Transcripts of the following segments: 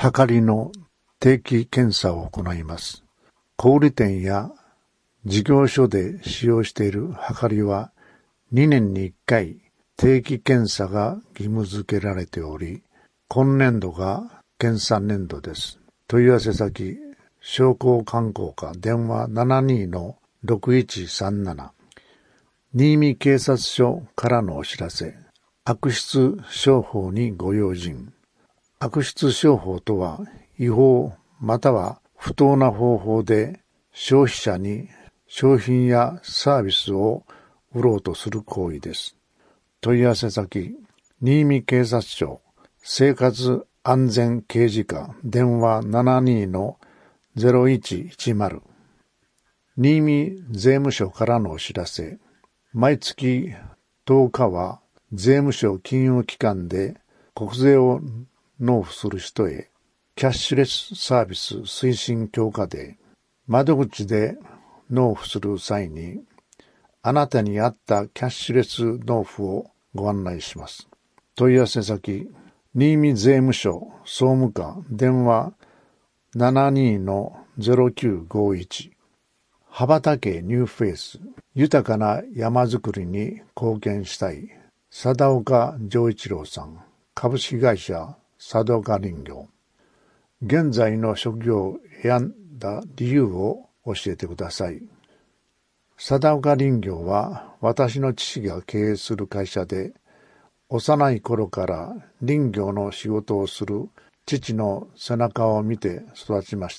はかりの定期検査を行います。小売店や事業所で使用しているはかりは2年に1回定期検査が義務付けられており、今年度が検査年度です。問い合わせ先、商工観光課電話 72-6137 新見警察署からのお知らせ。悪質商法にご用心。悪質商法とは違法または不当な方法で消費者に商品やサービスを売ろうとする行為です。問い合わせ先、新見警察署生活安全刑事課電話 72-0110 新見税務署からのお知らせ。毎月10日は税務署金融機関で国税を納付する人へキャッシュレスサービス推進強化デー。窓口で納付する際にあなたに合ったキャッシュレス納付をご案内します。問い合わせ先、新見税務署総務課電話 72-0951 羽ばたけニューフェイス豊かな山づくりに貢献したい貞岡丈一郎さん株式会社貞岡林業。現在の職業を選んだ理由を教えてください。貞岡林業は私の父が経営する会社で、幼い頃から林業の仕事をする父の背中を見て育ちました。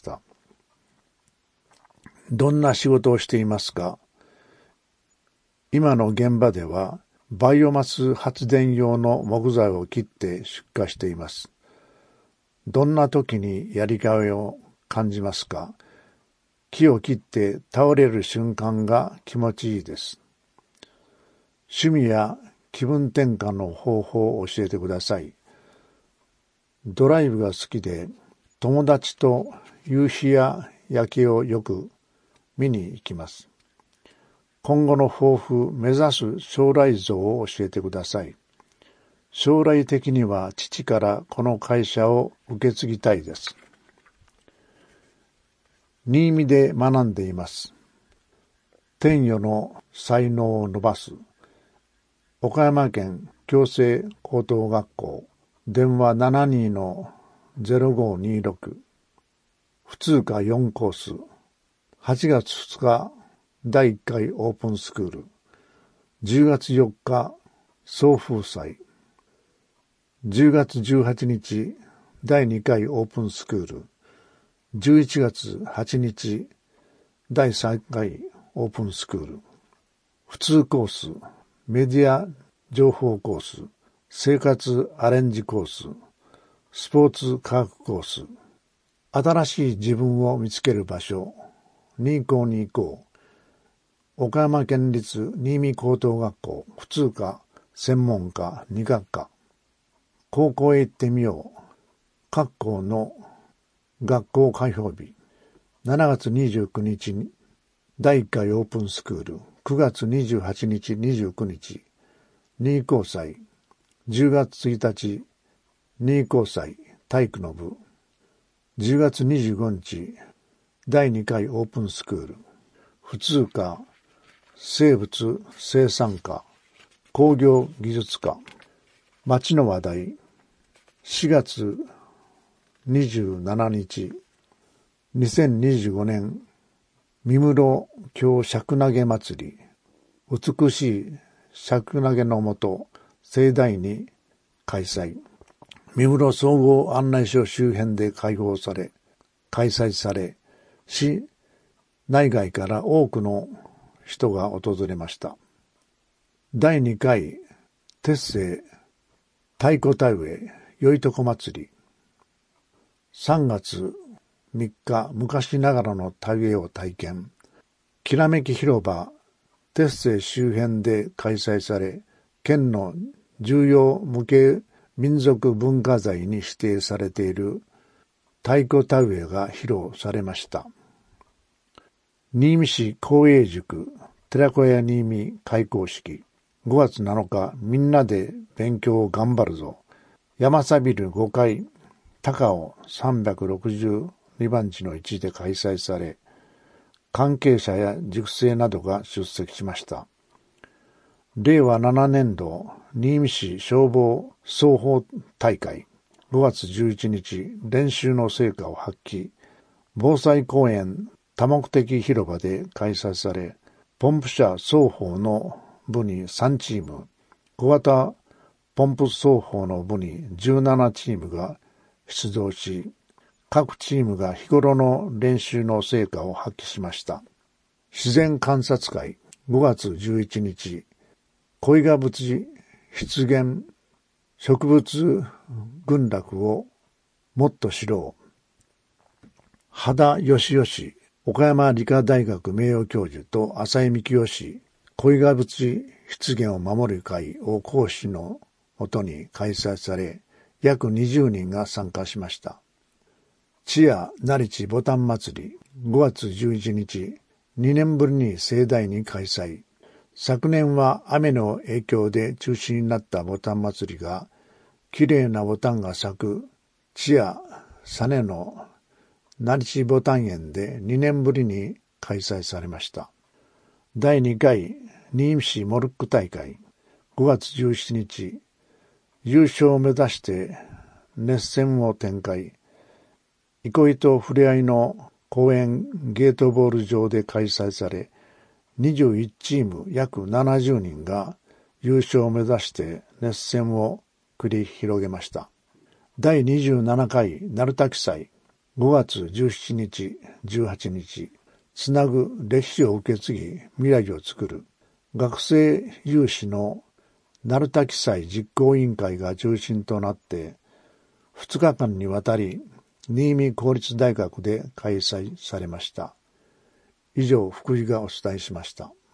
どんな仕事をしていますか？今の現場ではバイオマス発電用の木材を切って出荷しています。どんな時にやりがいを感じますか？木を切って倒れる瞬間が気持ちいいです。趣味や気分転換の方法を教えてください。ドライブが好きで友達と夕日や夜景をよく見に行きます。今後の抱負、目指す将来像を教えてください。将来的には父からこの会社を受け継ぎたいです。新見で学んでいます。天与の才能を伸ばす。岡山県矯正高等学校電話 72-0526 普通科4コース8月2日第1回オープンスクール10月4日送風祭10月18日第2回オープンスクール11月8日第3回オープンスクール普通コースメディア情報コース生活アレンジコーススポーツ科学コース新しい自分を見つける場所に行こうに行こう岡山県立新見高等学校普通科専門科2学科高校へ行ってみよう各校の学校開放日7月29日に第1回オープンスクール9月28日29日二高祭10月1日二高祭体育の部10月25日第2回オープンスクール普通科生物生産科工業技術科町の話題4月27日2025年三室京尺投げ祭り美しい尺投げのもと盛大に開催三室総合案内所周辺で開催され市内外から多くの人が訪れました。第2回鉄製太鼓田植えよいとこ祭り3月3日昔ながらの田植えを体験きらめき広場鉄製周辺で開催され県の重要無形民族文化財に指定されている太鼓田植えが披露されました。新見市公営塾寺子屋新見開校式5月7日みんなで勉強を頑張るぞ山佐ビル5階高尾362番地の位置で開催され、関係者や塾生などが出席しました。令和7年度新見市消防双方大会5月11日練習の成果を発揮、防災公園多目的広場で開催され、ポンプ車双方の部に3チーム、小型ポンプ双方の部に17チームが出動し、各チームが日頃の練習の成果を発揮しました。自然観察会5月11日、恋ヶ淵湿原植物群落をもっと知ろう。秦義義岡山理科大学名誉教授と浅井幹夫氏、恋ヶ淵湿原を守る会を講師のもとに開催され、約20人が参加しました。千谷成地ボタン祭り5月11日、2年ぶりに盛大に開催。昨年は雨の影響で中止になったボタン祭りが、きれいなボタンが咲く千谷実の成地ボタン園で2年ぶりに開催されました。第2回新見市モルック大会5月17日、優勝を目指して熱戦を展開。憩いとふれあいの公園ゲートボール場で開催され、21チーム約70人が優勝を目指して熱戦を繰り広げました。第27回鳴滝祭5月17日、18日、つなぐ歴史を受け継ぎ未来を作る学生有志の鳴滝祭実行委員会が中心となって2日間にわたり新見公立大学で開催されました。以上、福井がお伝えしました。